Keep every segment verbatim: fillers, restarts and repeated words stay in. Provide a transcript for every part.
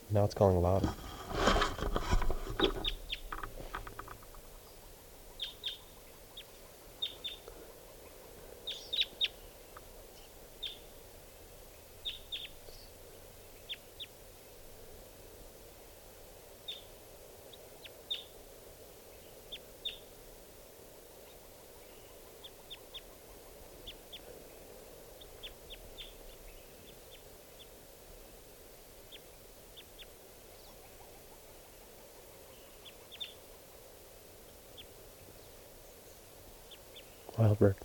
Now it's calling louder. Wild bird.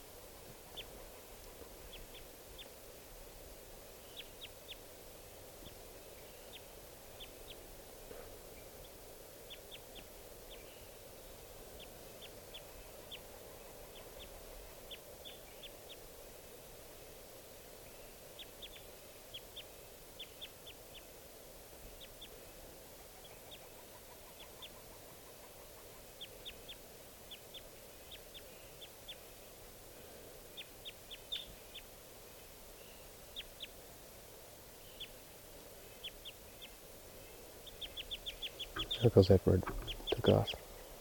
There goes that bird. Took off.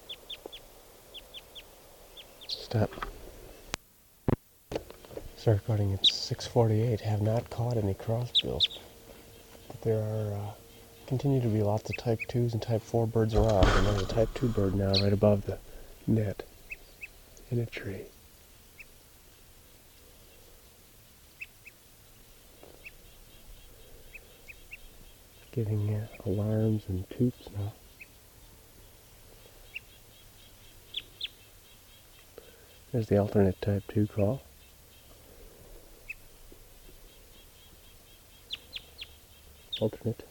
Stop. Start recording at six forty-eight. Have not caught any crossbills. But there are, uh, continue to be lots of type twos and type four birds around. And there's a type two bird now right above the net in a tree. Giving uh, alarms and toots now. There's the alternate type two call. Alternate.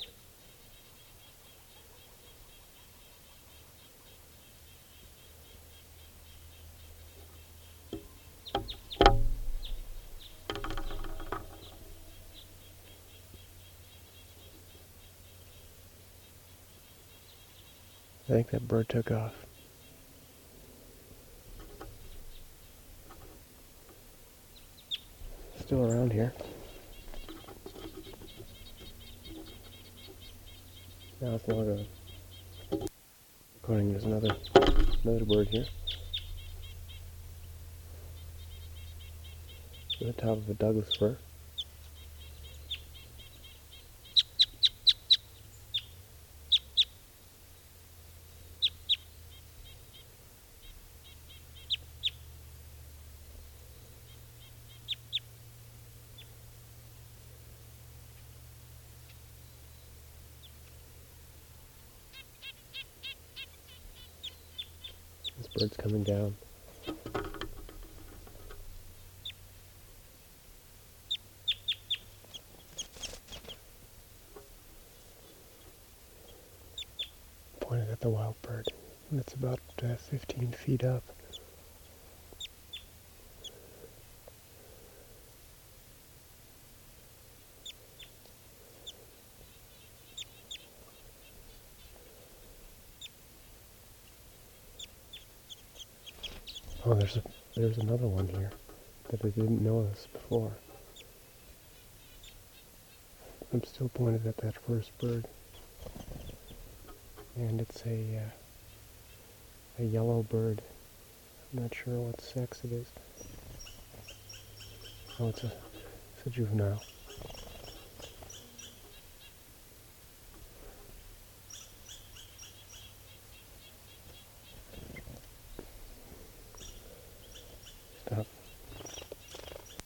I think that bird took off. Still around here. Now it's not a recording. There's another another bird here. At the top of a Douglas fir. This bird's coming down. Pointed at the wild bird. And it's about uh, fifteen feet up. Oh, there's a there's another one here that I didn't notice before. I'm still pointed at that first bird, and it's a uh, a yellow bird. I'm not sure what sex it is. Oh, it's a it's a juvenile.